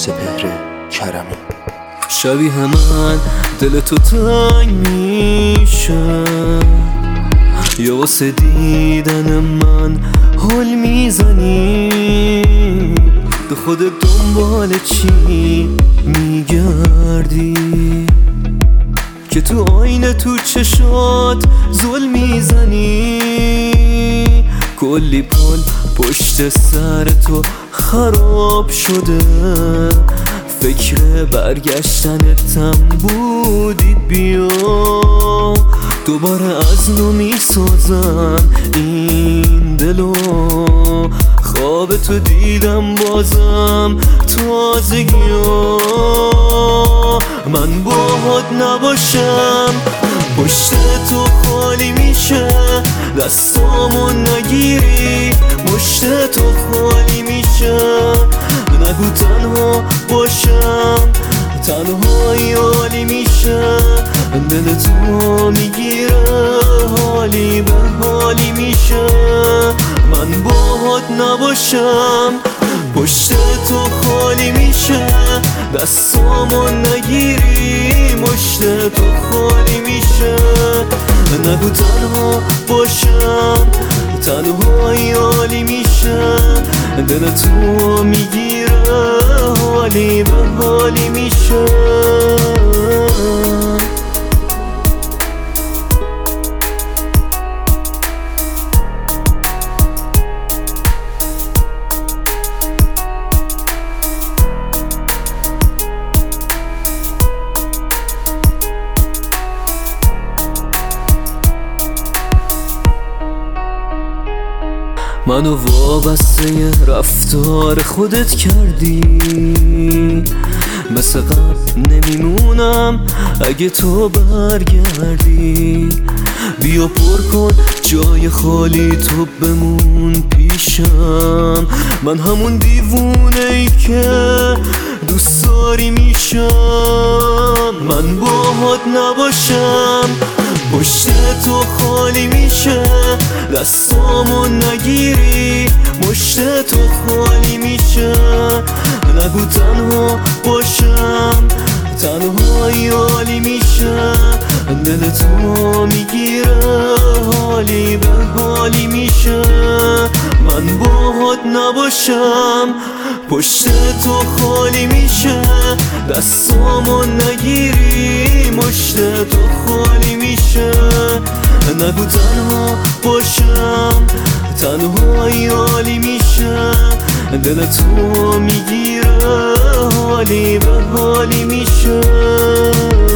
سپهر کرمی. شبیه من دل تو تنگ میشه، یا واسه دیدن من حال میزنی، به خودت دنبال چی میگردی که تو آینه تو چشات ظلم میزنی؟ کلی پل پشت سر تو خراب شده، فکر برگشتنتم بودی، بیا دوباره از نو میسازم این دلو، خواب تو دیدم بازم تازگی‌ها، من باهات نباشم پشت تو خالی میشه، دستامو نگیری مشت تو خالی میشه، نگو تنها باشم تنهایی عالی میشه، دل تو میگیره حالی به حالی میشه، من باهات نباشم پشت تو خالی میشه، دستامو نگیری مشت تو خالی میشه، نگو تنها باشم تنهایی عالی میشه، دل تو میگیره حالی به حالی میشه. منو وابسته رفتار خودت کردی، مثل قبل نمیمونم اگه تو برگردی، بیا پر کن جای خالی تو بمون پیشم، من همون دیوونه ای که دوست داری میشم، من باهات نباشم پشت تو خالی میشه، دستامو نگیری مشت تو خالی میشه، نگو تنها باشم تنهایی عالی میشه، دل تو میگیره حالی به حالی میشه، من باهات نباشم پشت تو خالی میشه، دستامو نگیری مشت تو خالی میشه، نگو تنها باشم تنهایی عالی میشه، دل تو میگیره حالی به حالی میشه.